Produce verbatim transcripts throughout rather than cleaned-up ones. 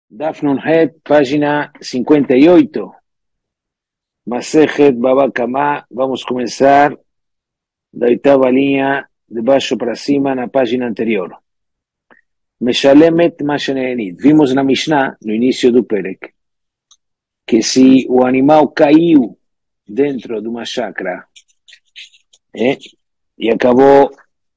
Daf Het, página cincuenta y ocho. Masejet Baba Kama. Vamos a comenzar da oitava línea de baixo para cima na página anterior. Meshalemet Mashenenit. Vimos na Mishnah, no início do Perek, que se o animal caiu dentro de uma chácara eh, e acabou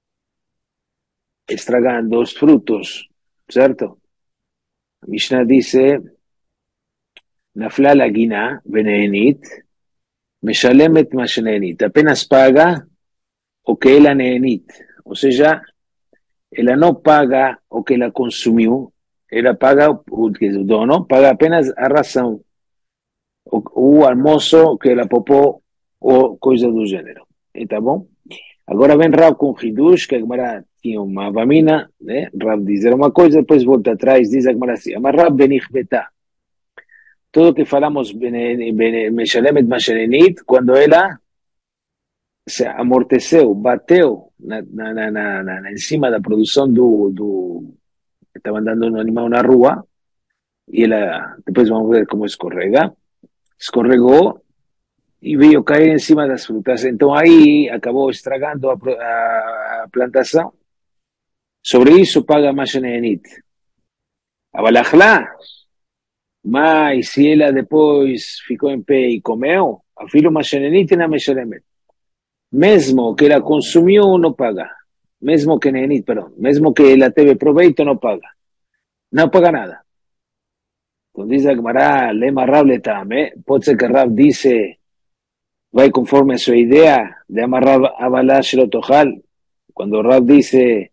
estragando os frutos, certo? A Mishnah dice, Nafla la guina, beneenit, Meshalemet Mashenenit. Apenas paga o que ela neenit. Ou seja, ela não paga o que ela consumiu, ela paga o que o dono, paga apenas a ração, o, o almoço que ela popou ou coisa do gênero. E tá bom? Agora vem Rav com Hidush, que a Gemara tinha uma vamina, né? Rav dizer uma coisa, depois volta atrás, diz a Gemara assim, mas Rav benich betá. Tudo que falamos, Meshalemet Mashenenit, quando ela se amorteceu, bateu na, na, na, na, na, em cima da produção do, do estava andando um animal na rua e ela, depois vamos ver como escorrega, escorregou e veio cair em cima das frutas, então aí acabou estragando a, a, a plantação. Sobre isso paga Mashenenit. Abalachla, mas se ela depois ficou em pé e comeu, afilo Mashenenit na Meshalemet. Mesmo que ela consumiu, não paga. Mesmo que Nenit, perdão. Mesmo que ela teve proveito, não paga. Não paga nada. Então diz a Gemara, lema Rav letame, pode ser que Rav disse, vai conforme a sua ideia de amarrar a balash lo tohal. Quando Rav disse,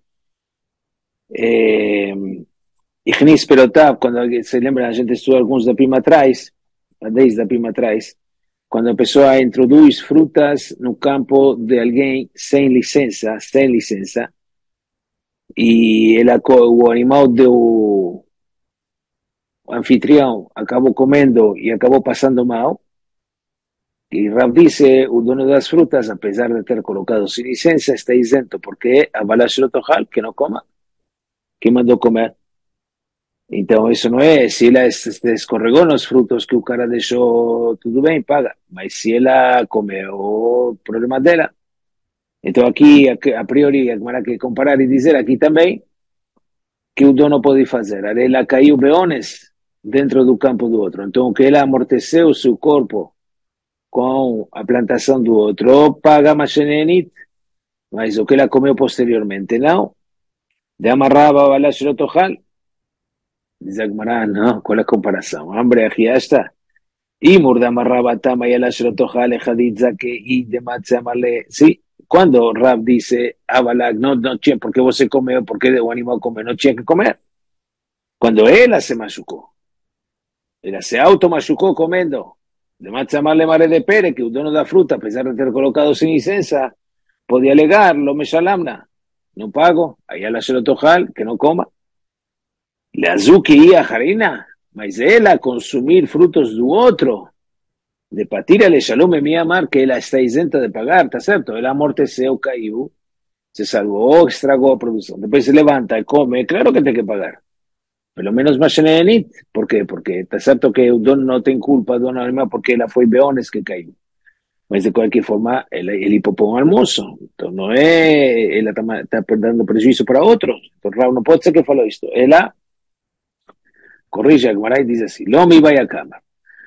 Ichnis perotav, quando se lembra, a gente estudou alguns da prima atrás, a dez da prima atrás, quando a pessoa introduz frutas no campo de alguém sem licença, sem licença, e ela, o animal do anfitrião acabou comendo e acabou passando mal, e Rav disse, o dono das frutas, apesar de ter colocado sem licença, está isento, porque a balash lo tohal, que não coma, que mandou comer. Então, isso não é, se ela escorregou nos frutos que o cara deixou, tudo bem, paga. Mas se ela comeu, o problema dela. Então, aqui, a priori, a que comparar e dizer aqui também, que o dono pode fazer. Ela caiu beones dentro do campo do outro. Então, que ela amorteceu o seu corpo com a plantação do outro, paga Mashenenit, mas o que ela comeu posteriormente, não. De amarraba a balash lo tohal. Dice Agmará, no, ¿cuál es la comparación? Hombre, aquí ya está. Y Murdama Rabatama y el Ashrotoja Lejaditza que y de Matsamale. Sí, cuando Rab dice, Abalak, no, no, che, ¿por qué vos se come? ¿Por qué de un animal come? No tiene que comer. Cuando él hace machucó, él se auto machucó comiendo. De Matsamale Mare de Pere, que un dono da fruta, a pesar de tener colocado sin licencia, podía alegar, lo me shalamna. No pago, ahí al Ashrotojal, que no coma. Le azuki e a harina, mas ela consumir frutos do outro, de patira le shalom me mi amar, que ela está isenta de pagar, tá certo? Ela amorteceu, caiu, se salvou, estragou a produção. Depois se levanta e come, claro que tem que pagar. Pelo menos Mashenenit. Por quê? Porque tá certo que o dono não tem culpa do dono animal, porque ela foi beones que caiu. Mas de qualquer forma, ele, ele popou um almoço. Então não é, ela está tá dando prejuízo para outros. Então Raul não pode ser que falou isto. Ela corrige a Gemara y dice así, lo mi vaya a cama,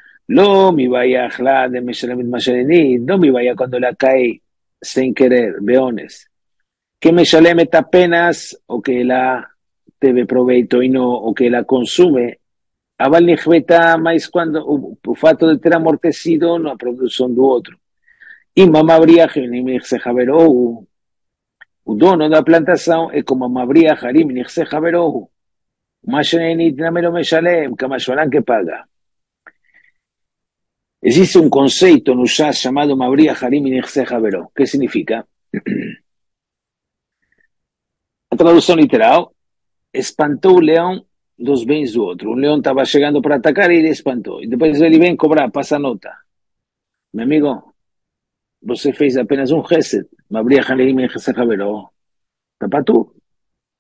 lo mi vaya a jla de Meshalemet Mashenenit, no mi vaya cuando la cae sin querer, beones, que Meshalemet apenas o que la teve proveito y no, o que la consume, aval nijbeta mais cuando o fato de ter amortecido na produção do outro. E mamabria harim nixejaverohu, o dono da plantação é como mamabria harim nixejaverohu. Mashenenit no me lo me shalem, Kamasholan que paga. Existe un concepto en Ushas llamado Mabria Harim y Nixeja Veró. ¿Qué significa? La traducción literal, espantó un león dos bens do outro. Un león estaba llegando para atacar y le espantó. Y después ele vem cobrar, pasa nota. Mi amigo, você fez apenas un gesed. Mabria Harim y Nixeja Veró. Está para tú.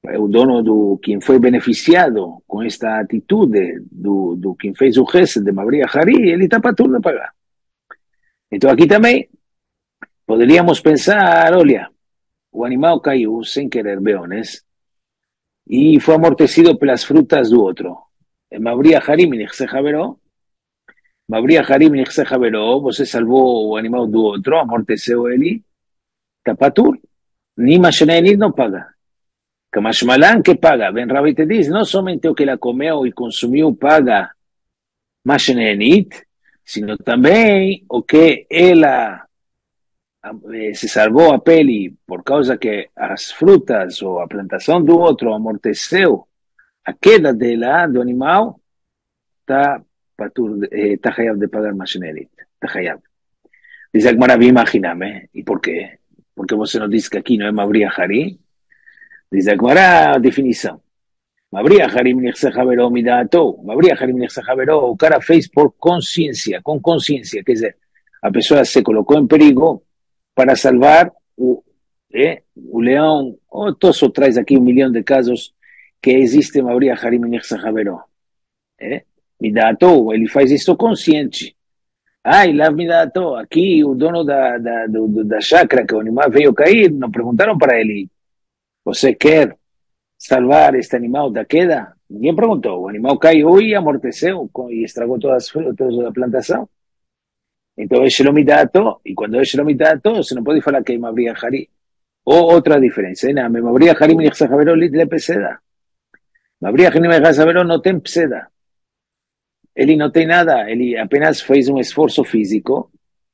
o dono do quem foi beneficiado com esta atitude do, do quem fez o gesto de Mabria Hari, ele está para tudo pagar. Então aqui também poderíamos pensar, olha, o animal caiu sem querer, beones, e foi amortecido pelas frutas do outro. Mabria Hari, Minixse Javeró, Mabria Hari, Minixse Javeró, você salvou o animal do outro, amorteceu ele, está para tudo, nem Mashenenit não paga. Kamashmalan que paga, Ben Rabbi te diz, não somente o que ela comeu e consumiu paga Mashenenit, sino também o que ela eh, se salvou a pele por causa que as frutas ou a plantação do outro amorteceu a queda dela, do animal, está eh, tá hayab de pagar Mashenenit, está hayab. Diz a Gemara, imagíname, e por quê? Porque você não diz que aqui não é Mabria Hari? Diz a Gemara, definição. Mabria Harim Nirse Javeró Midato, Mabria Harim Nirse Javeró, o cara fez por consciência, com consciência, quer dizer, a pessoa se colocou em perigo para salvar o, eh, o leão, ou Tosso traz aqui um milhão de casos que existe Mabria Harim Nirse Javeró. Eh? Midato, ele faz isso consciente. Ai, lá Midato, aqui o dono da, da, do, da chácara, que o animal veio cair, não perguntaram para ele, você quer salvar este animal da queda? Ninguém perguntou. O animal caiu e amorteceu e estragou todas as frutas da plantação. Então é Shelomidato, e quando é Shelomidato, você não pode falar que é Mabria Hari. Ou outra diferença, não, Mabria Hari me deixa saber litre peseda. Mabria Hari me deixa saber não tem peseda. Ele não tem nada, ele apenas fez um esforço físico,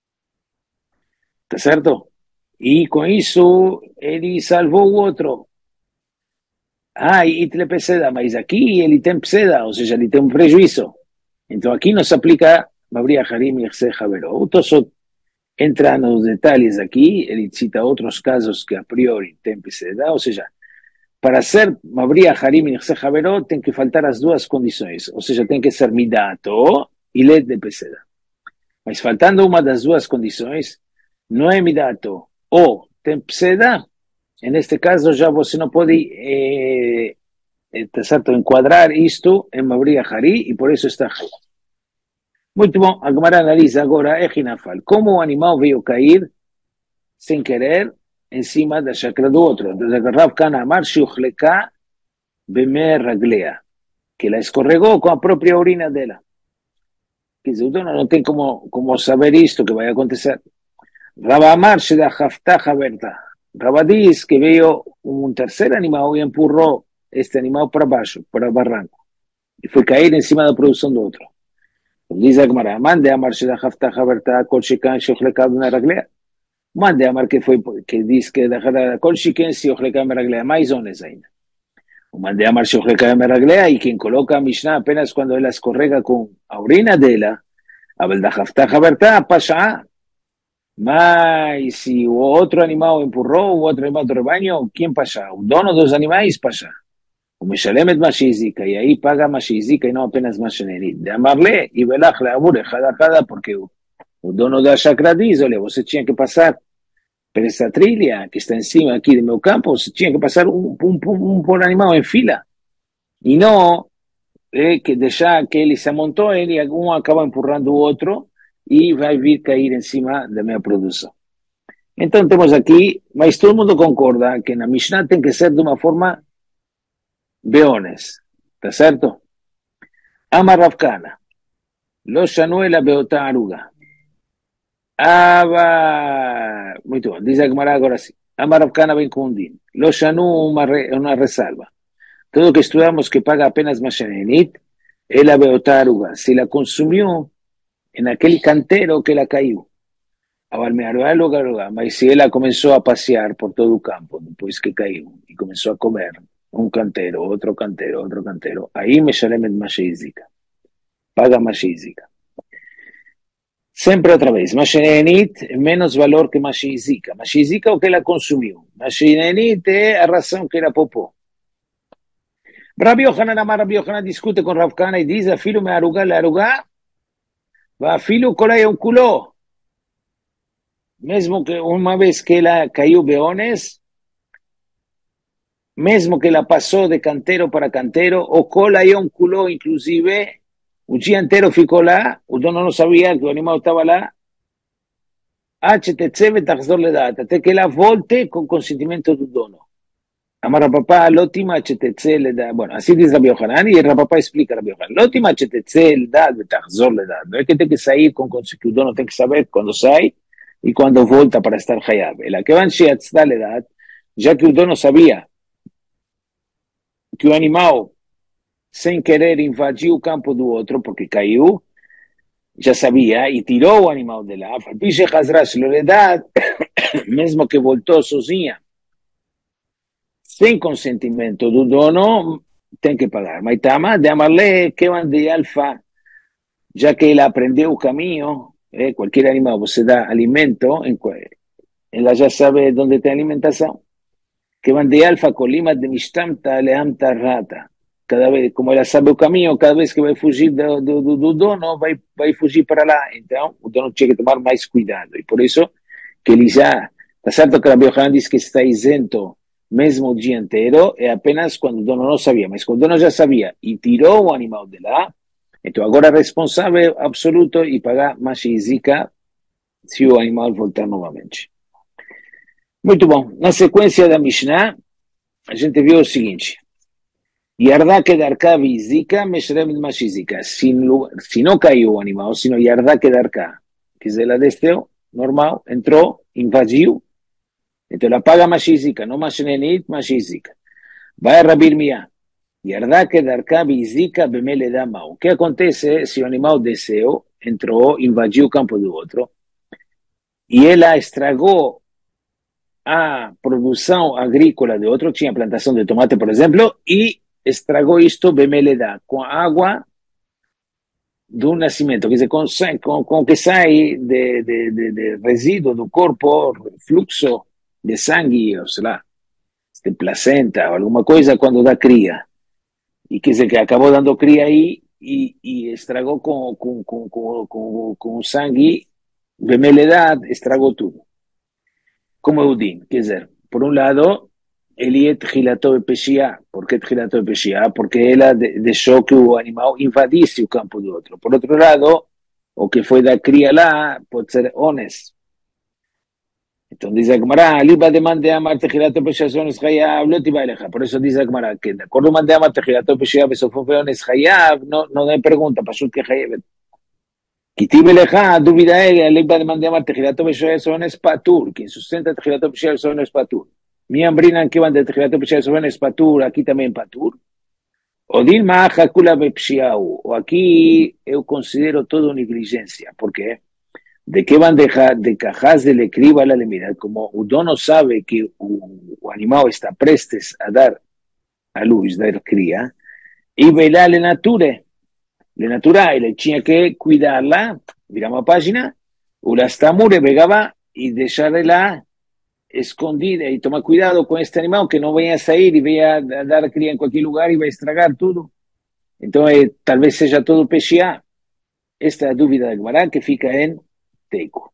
tá certo? E com isso ele salvou o outro. Ah, e Itle Peseda, mas aqui ele tem Peseda, ou seja, ele tem um prejuízo. Então aqui não se aplica Mabria Harim e Irse Javeró. O Tosot entra nos detalhes aqui, ele cita outros casos que a priori tem Peseda, ou seja, para ser Mabria Harim e Irse Javeró tem que faltar as duas condições, ou seja, tem que ser Midato e Led de Peseda. Mas faltando uma das duas condições, não é Midato ou tem Peseda, neste caso já você não pode eh, tá certo, enquadrar isto em Mabria Hari e por isso está Hari. Muito bom, a Gemara analisa agora é Ginafal, como o animal veio cair sem querer em cima da chácara do outro. Então, Rav Kana Amar Shiuchleka Beme Raglea, que ela escorregou com a própria urina dela. Quer dizer, o dono não tem como, como saber isto que vai acontecer. Rav Amar Sheda Haftah Haberta. Rav diz que veio um terceiro animal e empurrou este animal para baixo, para o barranco, e foi cair em cima da produção do outro. Diz a Gemara, mande amar Sheda Haftah Haberta Kol Shekan Shiuchleka Beme Raglea. Mande amar que foi que diz que Kol Shekan Shiuchleka Beme Raglea, mais ones ainda. O mande amar Shiuchleka Beme Raglea, e quem coloca a Mishnah apenas quando ela escorrega com a urina dela, a Belda Haftah Haberta Pasha. Mas se o outro animal empurrou, o outro animal do rebanho, quem pasha? O dono dos animais pasha. O Meshalemet Mashizika, e aí paga Mashizika e não apenas Mashenenit. De amarle e velach leabure, cada cada, porque o, o dono da chácara diz, olha, você tinha que passar por essa trilha que está em cima aqui do meu campo, você tinha que passar um, um, um, um por animal em fila. E não é, que deixar que ele se amontou, ele um acaba empurrando o outro e vai vir cair em cima da minha produção. Então temos aqui, mas todo mundo concorda que na Mishnah tem que ser de uma forma beones, tá certo? Amar Rav Kana, lo shanu ela beotá aruga. Aba, muito bom, diz a Gemara agora sim. Amar Rav Kana ben Kundin, lo shanu uma, uma ressalva. Todo que estudamos que paga apenas Mashenenit, ela beotá aruga. Se la consumiu en aquel cantero que la cayó. Mas si ella comenzó a pasear por todo el campo después que cayó y comenzó a comer un cantero, otro cantero, otro cantero, ahí me shalemet mashizika, paga mashizika. Siempre otra vez, mashenenit menos valor que mashizika. Mashizika o que la consumió. Mashenenit es la razón que la popó. Rabbi Yohanan Amar, Rabbi Yohanan discute con Rav Kana y dice, afilo me arugá, le arugá, va afilo colay un culo. Mesmo que uma vez que ela caiu beones, mesmo que la pasó de cantero para cantero, o cola y un culo inclusive, un día entero ficó lá, o dono no sabía que el animal estaba lá, H T C betachzor le data, te que la volte con consentimiento del dono. Amar a papá, l'ottima H T C le da, bueno, así dice Rabbi Yohanan, y el papá explica a Rabbi Yohanan, l'ottima H T C le da, betachzor le da, no es que tiene que salir con que el dono tiene que saber cuando sale y cuando volta para estar hayab. La que van a le da, ya que el dono sabía que o animal, sem querer, invadiu o campo do outro, porque caiu, já sabia, e tirou o animal de lá, Piche Hazra Shloredad, mesmo que voltou sozinha, sem consentimento do dono, tem que pagar. Mas tama de amarle que van de alfa, já que ele aprendeu o caminho, eh, qualquer animal você dá alimento, ela já sabe onde tem alimentação. Que van de alfa, colima de mistamta, leamta rata. Cada vez, como ela sabe o caminho, cada vez que vai fugir do, do, do, do dono, vai, vai fugir para lá. Então, o dono tinha que tomar mais cuidado. E por isso que ele já, está certo que a Rabbi Yohanan diz que está isento mesmo o dia inteiro, é apenas quando o dono não sabia. Mas quando o dono já sabia e tirou o animal de lá, então agora é responsável absoluto e pagar mais zika se o animal voltar novamente. Muito bom. Na sequência da Mishnah, a gente viu o seguinte. Yardá que darká bizika, meshrem mashizika. Si no cayó o animal, sino yardá que darká. Que se la deseo, normal, entró, invadió, entonces la paga mashizika, no mashenenit mashizika. Va a rabir mía. Yardá que darká bizika, bemele damau. ¿Qué acontece si o animal deseo, entró, invadió el campo de otro, y él estragó a produção agrícola de outro, tinha plantação de tomate, por exemplo, e estragou isto bemeleda, com água do nascimento, quer dizer, com, com, com que sai de, de, de, de resíduo do corpo, fluxo de sangue, ou sei lá, de placenta, ou alguma coisa, quando dá cria. E quer dizer, que acabou dando cria aí e, e estragou com, com, com, com, com, com sangue, bemeleda, estragou tudo. Como Eudin, quer dizer, por un lado, ele é Tchilato de Peshia. ¿Por qué Tchilato de Peshia? Porque ela deixou que o animal invadisse o campo do outro. Por outro lado, o que foi da cria lá pode ser ones. Então diz a Gemara, Liba de Mande Amar Tchilato de Peshia Ones Hayav, lo tiba eleja. Por eso diz a Gemara, que de acordo Mande Amar Tchilato de Peshia, Besofo Ones Hayav, no, no me pregunta, pasó que Hayav. Kitib eleja, dúvida es, Liba de Mande Amar Tchilato de Peshia Ones Patur, quien sustenta Tchilato de Peshia Ones Patur. Mi ambrinan que van de Tchilato de Peshia Ones Patur, aquí también Patur. O Dilma Hakula Bepshiau, o aquí eu considero todo negligencia. ¿Por qué? De que van de, de cajas de lecriba a la lemira, como o dono sabe que o, o animal está prestes a dar a luz, dar cría, y velar le nature, le natura, y le tinha que cuidarla, viramos a página, o la stamure vegaba y dejarla escondida y tomar cuidado con este animal que no vaya a salir y vaya a dar cría en cualquier lugar y va a estragar todo. Entonces, tal vez sea todo peshia. Esta es la dúvida de Gemara que fica en Teico.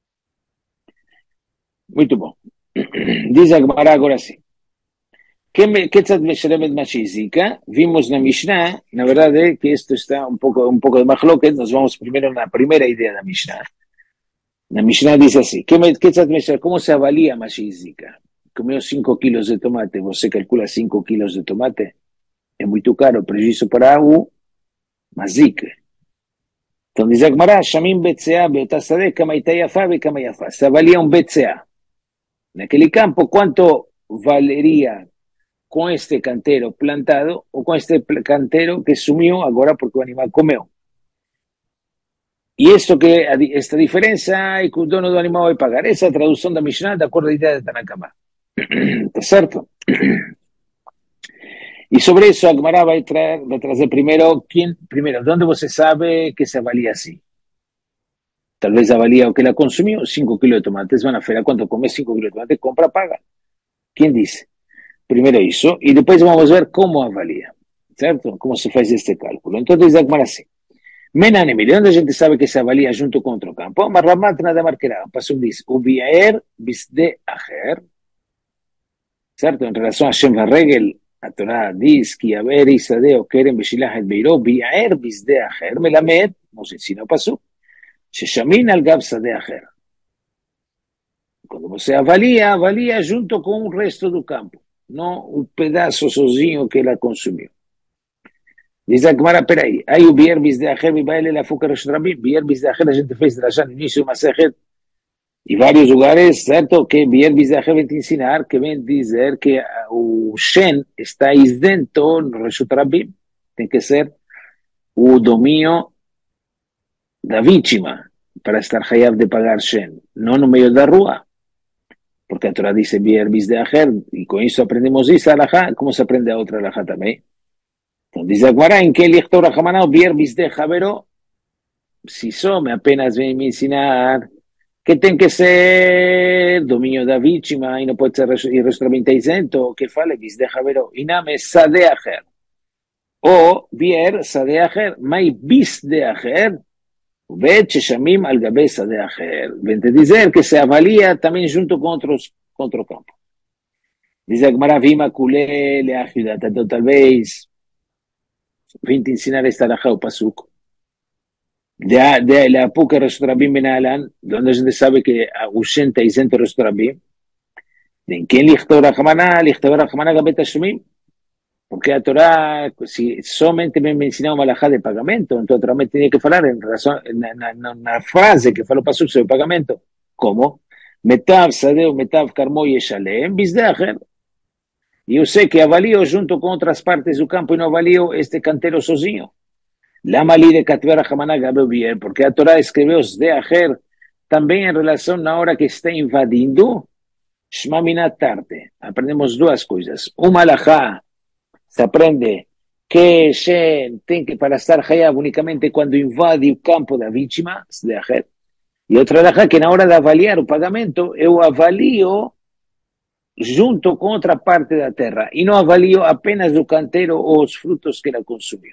Muy bom. Dice Gemara ahora sí. ¿Qué tzad mesheremet mashizika? Vimos na Mishnah, la verdad es que esto está un poco, un poco de machloket. Nos vamos primero en la primera idea de la Mishnah. La Mishnah dice así, ¿cómo se avalía mashizika? Comió cinco kilos de tomate, ¿vos calcula cinco kilos de tomate? Es muy caro, prejuicio para agua, mazik. Entonces dice Agmará, Shamim Betzea, Beotasade, Kamaitayafa, Bekamayafa. Se avalía un Betzea. En aquel campo, ¿cuánto valería con este cantero plantado o con este cantero que sumió ahora porque el animal comió? Y esto que, esta diferencia, y que el dono del animal va a pagar. Esa traducción de Mishnah de acuerdo a la idea de Tanakama. ¿Está cierto? Y sobre eso, Agmará va a traer, va a traer primero, ¿quién? Primero, ¿dónde você sabe que se valía así? Tal vez valía o que la consumió, cinco kilos de tomates, van a feira, ¿cuánto come cinco kilos de tomates? Compra, paga. ¿Quién dice? Primero eso, y después vamos a ver cómo avalía, ¿cierto? Cómo se hace este cálculo. Entonces, Agmará así. Menanemi, ¿de dónde a gente sabe que se avalía junto con otro campo? Marramat nada marquerá. Pasó un dice, ubiaer bisde ajer. ¿cierto? En relación a Shem Regel, a Torah dice que a ver Isadeo Kerem Beshilah el Beiro, Biaer Bisde Ajer, Melamed, nos enseñó pasó, Sheshamin al Gabsa de Ajer. Cuando você avalia, avalia junto com o resto do campo, não o pedaço sozinho que ela consumiu. Diz a Gemara, peraí, aí o Bier Bisde Ajer, Bibaele la Fuka Rosh Rabim, Bier Bisde Ajer, a gente fez já no início, mas e vários lugares, certo? Que Bier Bizarre vem te ensinar, que vem dizer que o Shen está isento no Reshut Rabim. Tem que ser o domínio da vítima para estar hayab de pagar Shen, não no meio da rua. Porque a Torá diz Bier Bizarre, e com isso aprendemos isso, alajá, como se aprende a outra alajá também. Então diz agora, em que ele lichtor Rahamanah, Bier Bizarre, se só me apenas vem me ensinar que tem que ser dominio da vítima e não pode ser irrestramente isento, que fale Bisde Javero, iname Sade Ajer, ou Bier Sade Ajer, mai Bisde Ajer, Vet Sheshamim al Gabe Sade Ajer. Vem te dizer que se avalia também junto com outros, com outro campo. Diz a Gemara, Vima Kule Leajudat, então talvez vim te ensinar esta alajá, o Pasuk, de, de la época de Reshut Rabim Ben Alan, donde a gente sabe que o Shen está isento de Reshut Rabim, de quem lichtor Rahamanah, lichtor Rahamanah Gabet Hashemim, porque a Torá, si somente me ensinaba uma alajá de pagamento, então a Torá me tinha que falar em relação, na, na, na frase que falou para sobre pagamento, como? Metav Sadeu, Metav Karmo Yeshalem, Bisde Ajer. E eu sei que avalio junto com outras partes do campo e não avalio este canteiro sozinho. Lama li de Katver Rahamanah Gabe Bier, porque a Torá escreveu de Ajer também em relação na hora que está invadindo Shma Minat Tarte. Aprendemos duas coisas. Uma alajá se aprende que Shen tem que para estar hayab unicamente quando invade o campo da vítima de Ajer. E outra alajá que na hora de avaliar o pagamento eu avalio junto com outra parte da terra e não avalio apenas o canteiro ou os frutos que ela consumiu.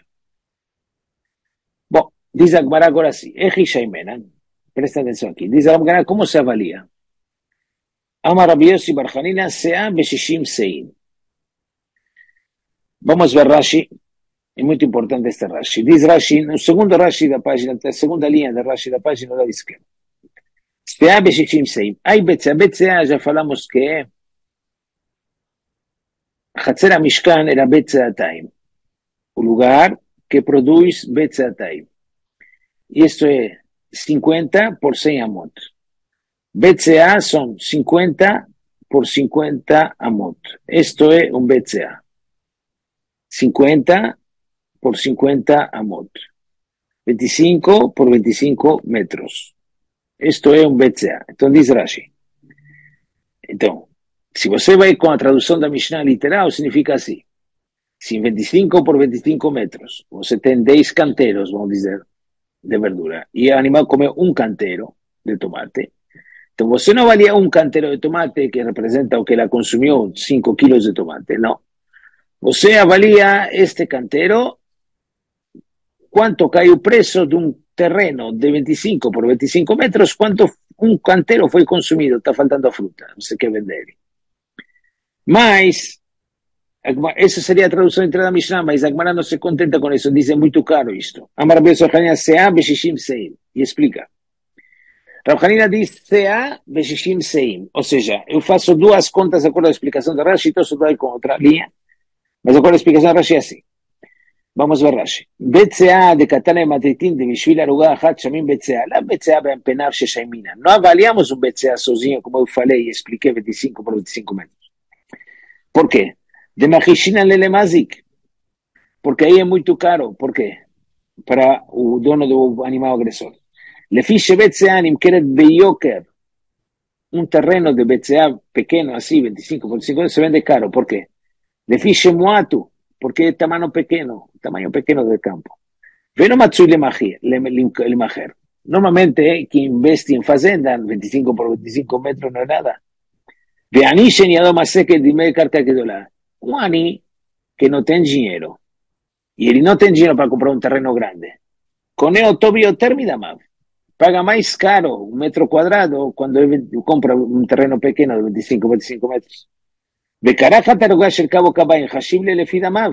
Bom, diz a Gemara agora sim, Echi Shaimena, presta atenção aqui, diz a Gemara como se avalia. Amar Rabbi Yossi bar Hanina, Sea Beshishim Sein. Vamos ver Rashi, é muito importante este Rashi. Diz Rashi, no segundo Rashi da página, a segunda linha da Rashi da página da esquerda. Sea Beshishim Sein. Aí Betzea, Betzea já falamos que é Hatzer Mishkan era Betzeataim, o lugar que produz Betzeataim. Isto é cinquenta por cem amot. Betzea são cinquenta por cinquenta amot. Isto é um Betzea. cinquenta por cinquenta amot. veinticinco por veinticinco metros. Isto é um Betzea. Então diz Rashi. Então, se você vai com a tradução da Mishnah literal, significa assim. Se em veinticinco por veinticinco metros você tem dez canteiros, vamos dizer, de verdura, e o animal come um canteiro de tomate, então você não avalia um canteiro de tomate que representa o que ela consumiu, cinco quilos de tomate, não. Você avalia este canteiro, quanto cai o preço de um terreno de veinticinco por veinticinco metros, quanto um canteiro foi consumido, está faltando a fruta, você quer vender ele. Mas, essa seria a tradução inteira da Mishnah, mas a Gemara não se contenta com isso, diz é muito caro isto. Amar Rabbi Yochanan Sea Beshishim Seim, e explica. Rav Hanina diz Sea Beshishim Seim, ou seja, eu faço duas contas de acordo com a explicação da Rashi, então eu dou com outra linha, mas de acordo com a explicação da Rashi é assim. Vamos ver Rashi. Betzea de Katana e Matritin de Bishvil Arugah Achat Shamim Betzea, lá Betzea vai empenar Sheshaimina. Não avaliamos um Betzea sozinho, como eu falei e expliquei, veinticinco por veinticinco metros. Por quê? De Mahishina Lelemazik. Porque aí é muito caro. Por quê? Para o dono do animal agressor. Lefiche Betzea Nimkeret Beyoker. Um terreno de Betzea pequeno, assim, veinticinco por veinticinco, se vende caro. Por quê? Lefiche Muatu. Porque é tamanho pequeno. Tamanho pequeno do campo. Veno Matsui Lemacher. Normalmente, quem investe em fazenda, veinticinco por veinticinco metros não é nada. Veani Sheniado Maseke Dime Carta Kedolah. Um ani que não tem dinheiro, e ele não tem dinheiro para comprar um terreno grande, com o Tobio Termidamav, paga mais caro um metro quadrado quando ele compra um terreno pequeno de veinticinco, veinticinco metros. וקרח התרוגה של קו קביים חשיב לי לפי דמיו.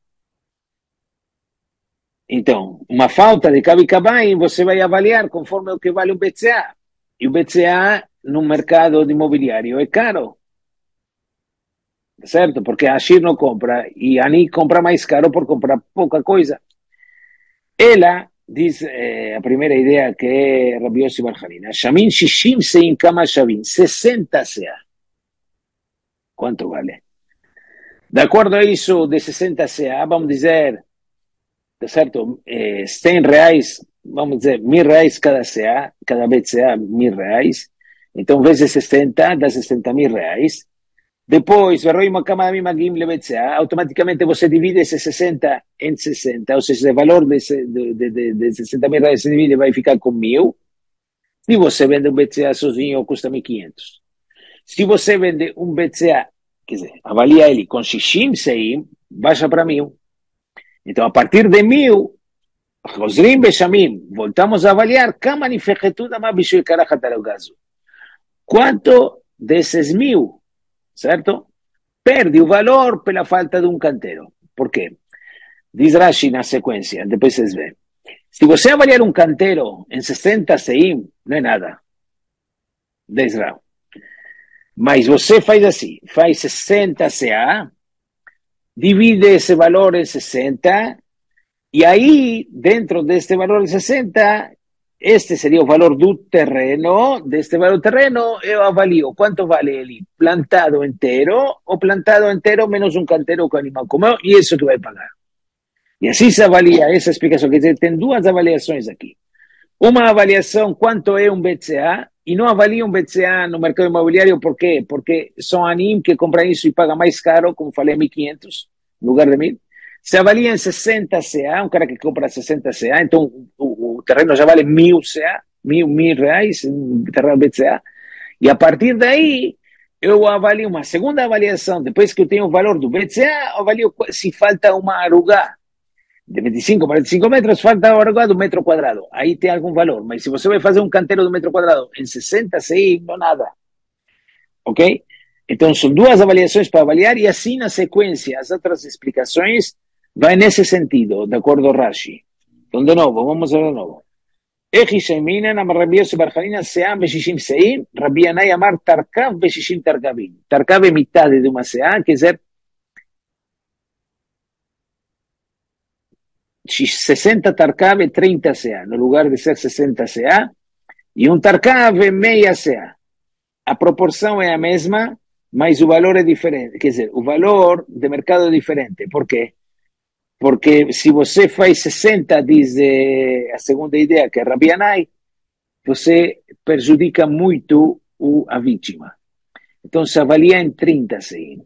Então, uma falta de cabo e cabaim, você vai avaliar conforme o que vale o B C A. E o B C A no mercado de imobiliário é caro. Certo? Porque a Shir não compra e a Ani compra mais caro por comprar pouca coisa. Ela diz eh, a primeira ideia que é Rabi Yossi bar Hanina. Shamin shishim seim kama shavim. sessenta C A. Quanto vale? De acordo a isso, de sessenta C A, vamos dizer, certo? Eh, cem reais, vamos dizer, mil reais cada C A, cada B C A, mil reais. Então, vezes sessenta, dá sessenta mil reais. Depois, verrou uma cama da mesma Gim le B C A, automaticamente você divide esse sessenta em sessenta, ou seja, o valor de, de, de, de sessenta mil reais se divide, vai ficar com mil. Se você vende um B C A sozinho, custa mil e quinhentos. Se você vende um B C A, quer dizer, avalia ele com shishim seim, baixa para mil. Então, a partir de mil, Rosrim Beshamim, voltamos a avaliar Kama Nifechetuda Ma Bishu Karachatalogazu. Quanto desses mil, certo? Perde o valor pela falta de um canteiro. Por quê? Diz Rashi na sequência, depois vocês veem. Se você avaliar um canteiro em sessenta seim, não é nada. dez graus. Mas você faz assim, faz sessenta C A, divide esse valor em sessenta, e aí, dentro deste valor de sessenta, este seria o valor do terreno, deste valor do terreno, eu avalio quanto vale ele plantado inteiro, ou plantado inteiro menos um canteiro que o animal comeu, e isso que vai pagar. E assim se avalia essa explicação, quer dizer, tem duas avaliações aqui. Uma avaliação quanto é um B C A, e não avalia um B C A no mercado imobiliário, por quê? Porque são anim que compram isso e pagam mais caro, como falei, mil e quinhentos, no lugar de mil. Se avalia em sessenta C A, um cara que compra sessenta C A, então o, o terreno já vale mil C A, mil, mil reais, um terreno B C A, e a partir daí eu avalio uma segunda avaliação, depois que eu tenho o valor do B C A, eu avalio se falta uma arugá de vinte e cinco a quarenta e cinco metros, falta a arugá do metro quadrado, aí tem algum valor, mas se você vai fazer um canteiro do metro quadrado em sessenta C I, não nada, ok? Então são duas avaliações para avaliar, e assim na sequência, as outras explicações vai nesse sentido, de acordo com Rashi. Então, de novo, vamos ver de novo. Echi Shemina, Amar Rabi Yossi bar Hanina, Seam Beshishim Seim, Rabi Yanai Amar Tarkav Beshishim Tarkavim. Tarkav é metade de uma C A, quer dizer, sessenta Tarkav é trinta C A, no lugar de ser sessenta C A, e um Tarkav é meia C A. A proporção é a mesma, mas o valor é diferente. Quer dizer, o valor de mercado é diferente. Por quê? Porque se você faz sessenta, diz eh, a segunda ideia, que é Rabi Yanai, você prejudica muito o, a vítima. Então se avalia em trinta seim.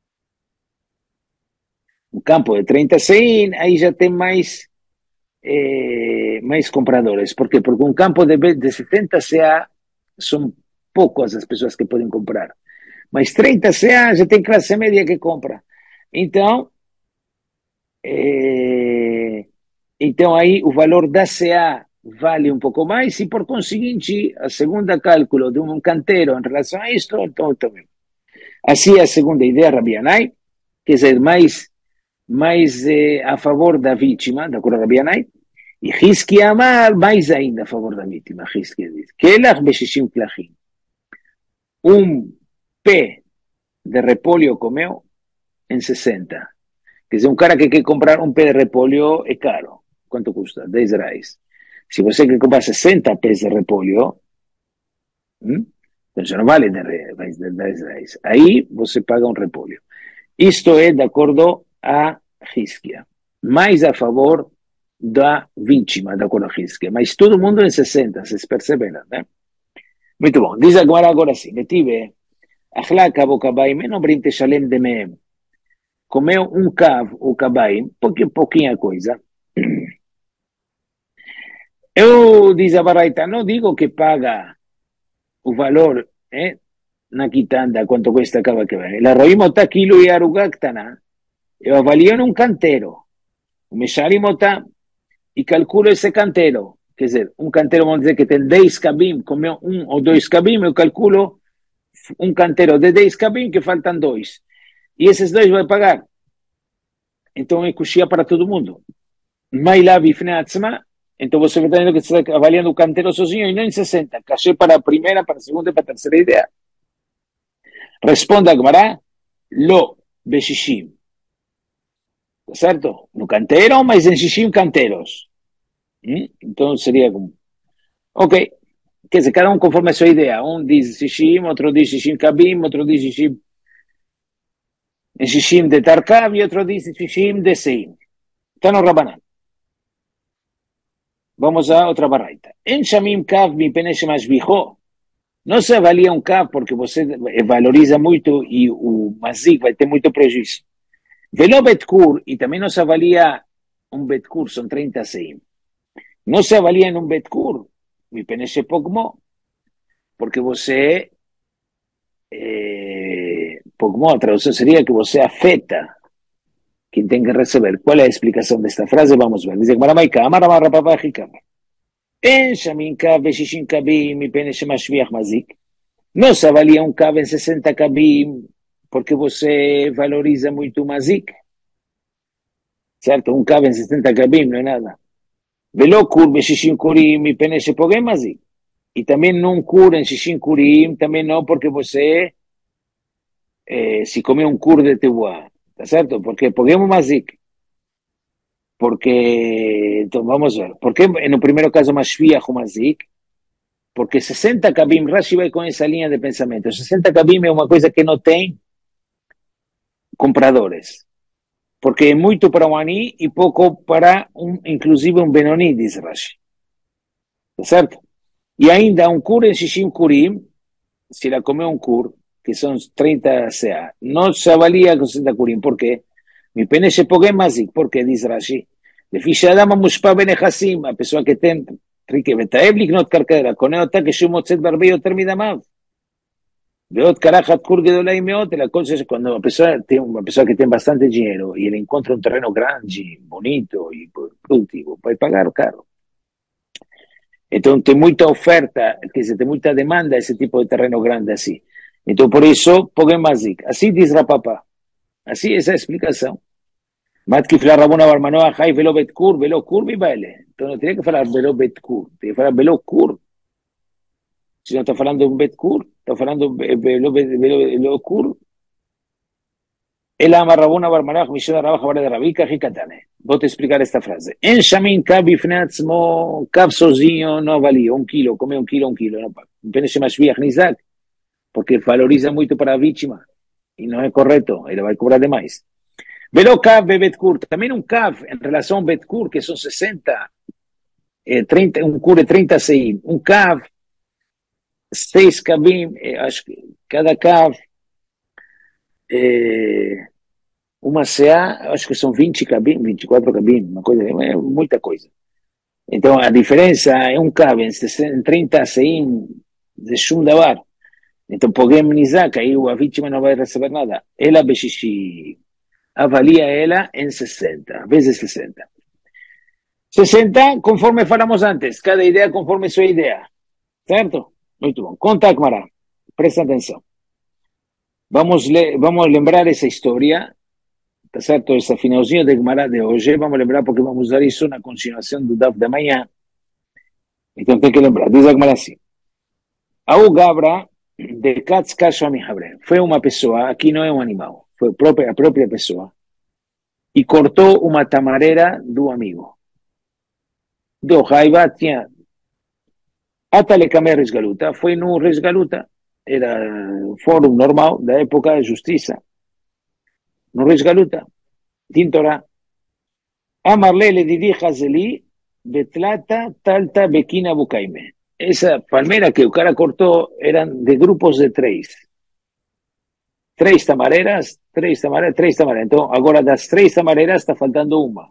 O campo de trinta seim, aí já tem mais, eh, mais compradores. Por quê? Porque um campo de, de setenta C A são poucas as pessoas que podem comprar. Mas trinta C A já tem classe média que compra. Então, É, então aí o valor da C A vale um pouco mais, e por conseguinte a segunda cálculo de um canteiro em relação a isto, então também. Assim a segunda ideia, Rabi Yanai, quer dizer, mais, mais eh, a favor da vítima, de acordo com Rabi Yanai, e Hizki Amar mais ainda a favor da vítima, Hizki diz, Kelach Beshishim Klachim, um pé de repolho comeu em sessenta. Quer dizer, um cara que quer comprar um pé de repolho é caro. Quanto custa? dez reais. Se você quer comprar sessenta pés de repolho, hum, então já não vale dez reais. Aí você paga um repolho. Isto é de acordo a Hizkia. Mais a favor da vítima, de acordo a Hizkia. Mas todo mundo em sessenta, vocês perceberam, né? Muito bom. Diz agora, agora sim. Netive, Achlaka bokabaim, não brinte shalem de meem. Comeu um cav, o cabaim, pouquinho, pouquinha coisa. Eu, diz a Baraita, não digo que paga o valor eh, na quitanda, quanto custa cada que vem. La roimota quilo e arugactana, eu avalio num canteiro. O mesharimota e calculo esse canteiro. Quer dizer, um canteiro, vamos dizer que tem dez cabim, comeu um ou dois cabim, eu calculo um canteiro de dez cabim que faltam dois. e esses dois vai pagar. Então é coxia para todo mundo. Maila bifneatzma, então você está vendo que está avaliando o canteiro sozinho e não em sessenta. Cachê para a primeira, para a segunda e para a terceira ideia. Responda a Gemara, lo beshishim. Certo? No canteiro, mas em shishim canteiros. Hum? Então seria como... Ok. Quer dizer, cada um conforme a sua ideia. Um diz shishim, outro diz shishim kabim, outro diz shishim em shishim de tarkav e outro diz shishim de seim. Está no Rabanan. Vamos a outra barraita. En shamim kav mi peneshe mashbicho. Não se avalia um kav porque você valoriza muito e o mazik vai ter muito prejuízo. Velo betkur, e também não se avalia um betkur, são trinta seim. Não se avalia em um betkur, mi peneshe pogmo, porque você, eh, pogmo, a tradução seria que você afeta quem tem que receber. Qual é a explicação desta frase? Vamos ver. Diz Maramaika, Amara Marra Papa Hikama. En shamin kav beshishin kabim, mi peneshe mashviach mazik. Não se avalia um kav em sessenta kabim, porque você valoriza muito o mazik. Certo? Um kav em sessenta kabim não é nada. Velo kur beshishim kurim e peneshe pogem mazik. E também não kur em shishim kurim, também não porque você eh, se comeu um kur de tebuá. Tá certo? Porque pogemos mazik. Porque, então vamos ver. ¿Por qué en el primer caso mashviach o mazik? Porque sessenta kabim, Rashi vai com essa linha de pensamento. sessenta kabim é uma coisa que não tem compradores. Porque é muito para um ani e pouco para, um, inclusive, um benoni, diz Rashi. Tá certo? E ainda um kur em shishim kurim, se ela comeu um kur, que são trinta C A, não se avalia com sessenta kurim. Por quê? Mi peneshe pogem mazik. Por quê? Diz Rashi. Lefi she'adam mushpa benechassim, a pessoa que tem riqueza, ותאב לקנות קרקע, קונה אותה כשהוא מוצאת בהרבה יותר מדמיו. ועוד קרחת כור גדולה היא מאוד, la cosa es cuando una persona, tiene, una persona que tiene bastante dinero y le encuentra un terreno grande, bonito y productivo, puede pagar caro. Entonces tem muita oferta, quer dizer, tem muita demanda esse tipo de terreno grande assim. Então por isso, pogem mazik. Assim diz Rapapá. Assim essa é a explicação. Matkif la Rabona Barmanoa, Jai velo betkur, velo kur, mi baile. Então não teria que falar velo betkur, teria que falar velo kur. Se não está falando de um betkur, está falando velo, velo, velo kur. Ela ama Rabona Barmanoa, Mishon Rabba Javara de Rabika, Hikatane. Vou te explicar esta frase. En shamin kav bifneatzmo, kav sozinho não avalia, um quilo, come um quilo, um quilo. Não pensa mais viach nizak, porque valoriza muito para a vítima. E não é correto, ele vai cobrar demais. Velo Kav Betkur, também um Kav em relação ao Betkur, que são sessenta, eh, trinta, um Kur é trinta seim, um Kav, seis Kavim, eh, acho que cada Kav, eh, uma C A, acho que são vinte Kavim, vinte e quatro Kavim, uma coisa, é muita coisa. Então a diferença é um Kav em trinta seim de Shum Davar. Então pogem nizak, aí a vítima não vai receber nada. Ela beshishi avalia ela em sessenta, vezes sessenta. sessenta, conforme falamos antes, cada ideia conforme sua ideia. Certo? Muito bom. Conta, Akmara. Presta atenção. Vamos, le vamos lembrar essa história, tá certo? Essa finalzinho de Akmara de hoje, vamos lembrar porque vamos usar isso na continuação do Daf da manhã. Então tem que lembrar. Diz Akmara assim. Au Gabra de Katz Kashami Habre. Foi uma pessoa, aqui não é um animal. Foi a própria, a própria pessoa, e cortou uma tamareira do amigo. Do raiva tinha Atalekame Resgaluta, foi no Resgaluta, era fórum normal da época da justiça. No Resgaluta, Tintorá. Amarle le didi Hazeli, Betlata, Talta, Bekina, Bucaime. Essa palmeira que o cara cortou eram de grupos de três. Três tamareiras, três tamareiras, três tamareiras. Então, agora das três tamareiras está faltando uma.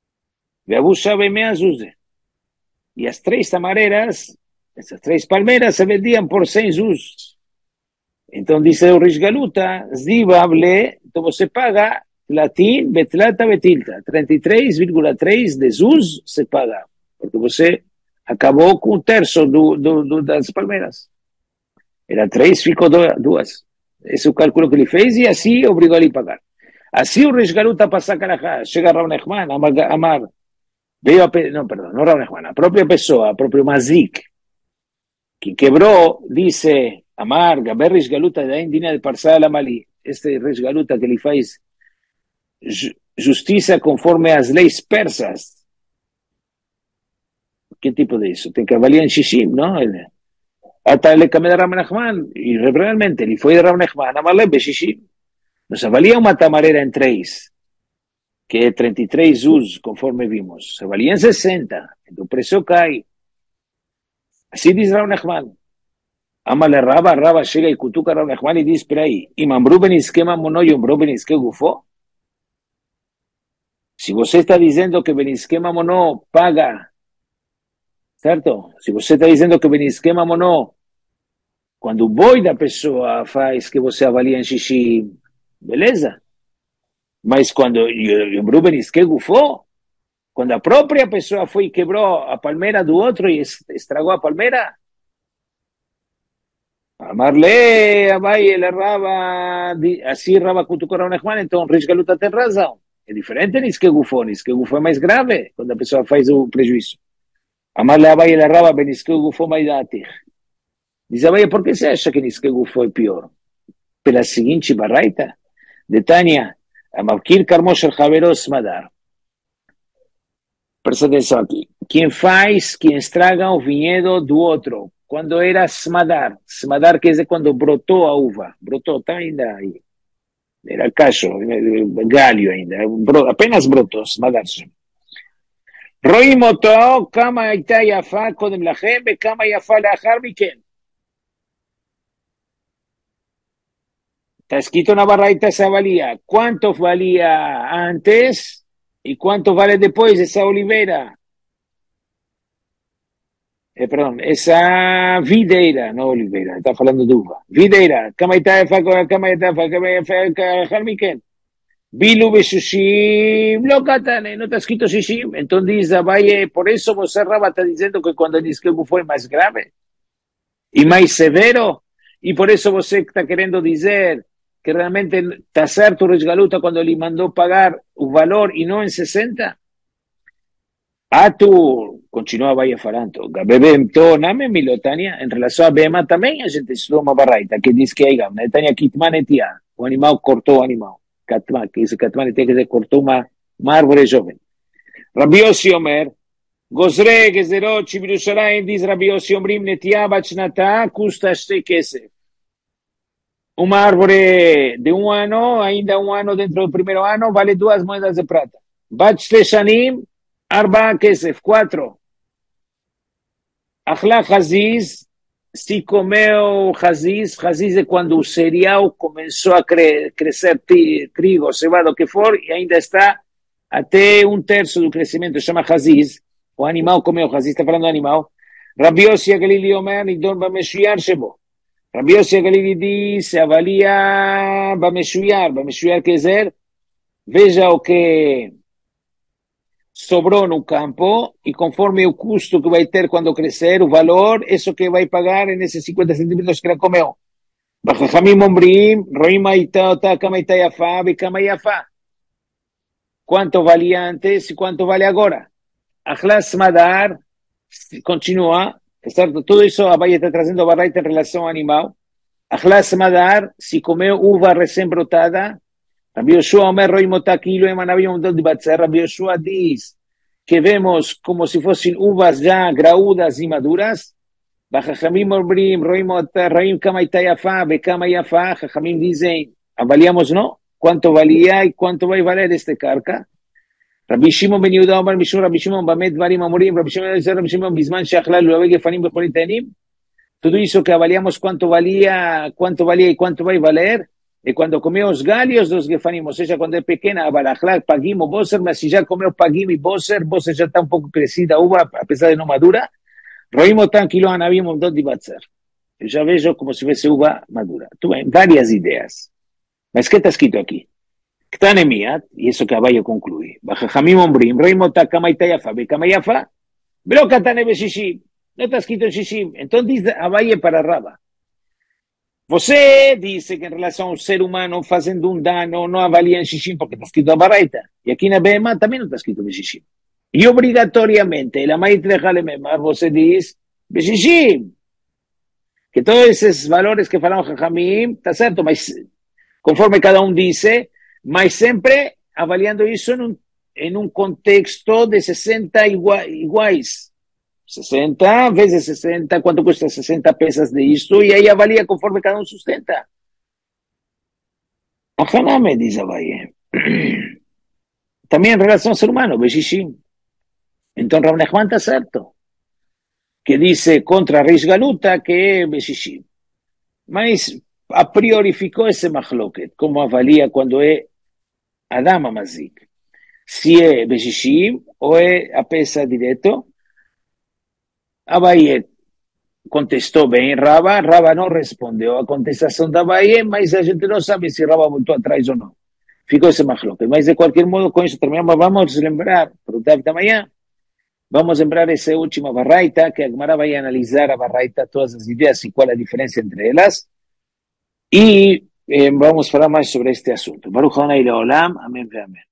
E as três tamareiras, essas três palmeiras se vendiam por cem zuz. Então, diz o Rish Galuta, Zdivable, então você paga latim, betlata, betilta. trinta e três vírgula três de zuz se paga. Porque você acabou com um terço do, do, do, das palmeiras. Era três, ficou duas. es su cálculo que le fez y así obligó a le pagar. Así un resgaluta para sacar a llega Rav Nechman, Amar, Amar veo a, no, perdón, no Rav Nechman, a propia pessoa, a propio Mazik, que quebró, dice, Amar, Gaber resgaluta de Indina de Parsá la Mali, este resgaluta que le faz justicia conforme a las leyes persas. ¿Qué tipo de eso? Tiene que valer en Shishim, ¿no? Hasta le cambió de Rav Nechman, y realmente le fue de Rav Nechman, Amarle Beshishim. Nos valía una tamarera en tres, que es treinta y tres uz, conforme vimos. Se valía en sesenta, el precio cae. Así dice Rav Nechman. Amale Raba, Raba llega y cutuca Rav Nechman y dice, pero ahí, y Mambrú ben Isquema monoyo, Mambrú ben Isque gufó. Si usted está diciendo que ben Isquema mono paga, ¿cierto? Si usted está diciendo que ben Isquema mono, cuando voy da pessoa faz que você avalia em xixi, beleza? Mas quando o Ruben Isque gufou, quando a própria pessoa foi e quebrou a palmeira do outro e estragou a palmeira, Amarle, Abai, ele raba, assim raba cutuco Rav Nechman, então Rish Galuta tem razão. É diferente Nisque gufou, Nisque gufou é mais grave, quando a pessoa faz o prejuízo. Amarle, Abai, ele raba, ben Nisque gufou mais datir. Diz Abai, por que você acha que Nisque gufou é pior? Pela seguinte barraita, de Tânia, Amavkir Karmosh el Javeros Madar. Presta atenção aqui. Quem faz, quem estraga o vinhedo do outro, quando era Smadar, Smadar quer dizer quando brotou a uva, brotou, tá ainda aí, era cacho, galho ainda, apenas brotou, Smadar. רואים אותו, כמה הייתה יפה קודם לכן, וכמה יפה לאחר מכן. Está escrito en la barraita esa valía. ¿Cuánto valía antes y cuánto vale después esa olivera? Eh, perdón, esa videira, no olivera, está hablando de uva. Videira, ¿cómo está el faco? ¿Cómo está el faco? ¿Cómo está el faco? Bilu besushim, lo catane, no está escrito shishim. Entonces dice, vaya, por eso Moshe Rabba está diciendo que cuando dice que fue más grave y más severo, y por eso Moshe está queriendo decir que realmente está certo Rish Galuta cuando le mandó pagar un valor y no en sesenta. Ah, tú, continúa Vaya Faranto, Gabebem Toname Milotania, en relación a Bema también hay gente que toma barraita, que dice que hay Netania Kitman etia, o animal cortó animal, Katman, que dice Katman etia que se cortó una árvore joven. Rabbi Yossi Omer, Gozre, Gezerot, Chibirushalayim, dice Rabbi Yossi Omrim Netia Bachnata, Kusta Shte Kesef. Uma árvore de um ano, ainda um ano dentro do primeiro ano, vale duas moedas de prata. Bat Shleshanim, Arba Kesef, quatro. Achla Haziz, se comeu Haziz, Haziz é quando o cereal começou a cre crescer, trigo, cevada, o que for, e ainda está até um terço do crescimento, chama Haziz. O animal comeu Haziz, está falando do animal. Rabbi Yossi Agalili Omer, Nidon Bameshuyar Shebo. Rabbi Yossi Agalili dice, avalia Bameshuyar, Bameshuyar quer dizer, veja o que sobrou no campo e conforme o custo que vai ter quando crescer, o valor, isso que vai pagar nesses cinquenta centímetros que ela comeu. Bachachamim Ombrim, Roim Aita Ota Kama Ita Yafa, Bekama Yafa. Quanto valia antes e quanto vale agora? Achlas Madar, continua, certo? Tudo isso a Bahia está trazendo a barraita em relação ao animal. Achlas Madar, se comeu uva recém-brotada, Rabbi Yoshua Omer Roim Ota Kilo Emanavim Omdot de Batzer. Rabbi Yoshua diz que vemos como se fossem uvas já graúdas e maduras. Bachachamim Ombrim Roim Ota Roim Kama Ita Yafa, Bekama Yafa. Chachamim dizem, avaliamos não? Quanto valia e quanto vai valer este carca? Rabbi Shimon ben Yehuda Omer Mishum Rabbi Shimon Bamet Dvarim Amorim Rabbi Shimon ben Rabbi Shimon Bisman Shachla Luave Gefanim Bepolitanim. Tudo isso que avaliamos quanto valia, quanto valia e quanto vai valer. E quando comeu os galhos dos gefanim, ou seja, quando é pequena, a barachla, pagim ou bosser, mas se já comeu pagim e bosser, bosser já está um pouco crescida a uva, apesar de não madura, roim otan kilo anavim omdot de batzer. Eu já vejo como se fosse uva madura. Tu bem, várias ideias. Mas o que está escrito aqui? Ktanemiat, e isso que a Baia conclui, Bachachamim ombrim, roim otan kama ita yafa, bekama yafa, velo katane beshishim. Não está escrito shishim. Então diz a Baia para Raba. Você dice que en relación a un ser humano haciendo un daño no avalia en Shishim porque está escrito a Baraita. Y aquí en Bema también no está escrito Shishim. Y obligatoriamente, la maestra de Jalememar, você dice Shishim. Que todos esos valores que falamos Jajamim, está cierto, mas conforme cada uno dice, mas siempre avaliando eso en un, en un contexto de sesenta iguales. sesenta veces sesenta, ¿cuánto cuesta sesenta pesas de esto? Y ahí avalia conforme cada uno sustenta. Ajaname, dice Valle. También en relación al ser humano, Beshishim. Entonces, Rav Nachman está cierto, que dice contra Reish Galuta que es Beshishim. Mas a priori ficó ese mahloket, como avalia cuando es Adama Mazik. Si es Beshishim o es a pesa directo. Abaye contestó bien Raba, Raba no respondió a contestación de Abaye, mas a gente no sabe si Raba volvió atrás o no. Ficó ese mahloket. Mas de cualquier modo, con eso terminamos. Vamos a lembrar, por de mañana, vamos a lembrar esa última barraita, que Agmara vaya a analizar a barraita todas las ideas y cuál es la diferencia entre ellas. Y eh, vamos a hablar más sobre este asunto. Baruch Adonai Leolam, amén, amén.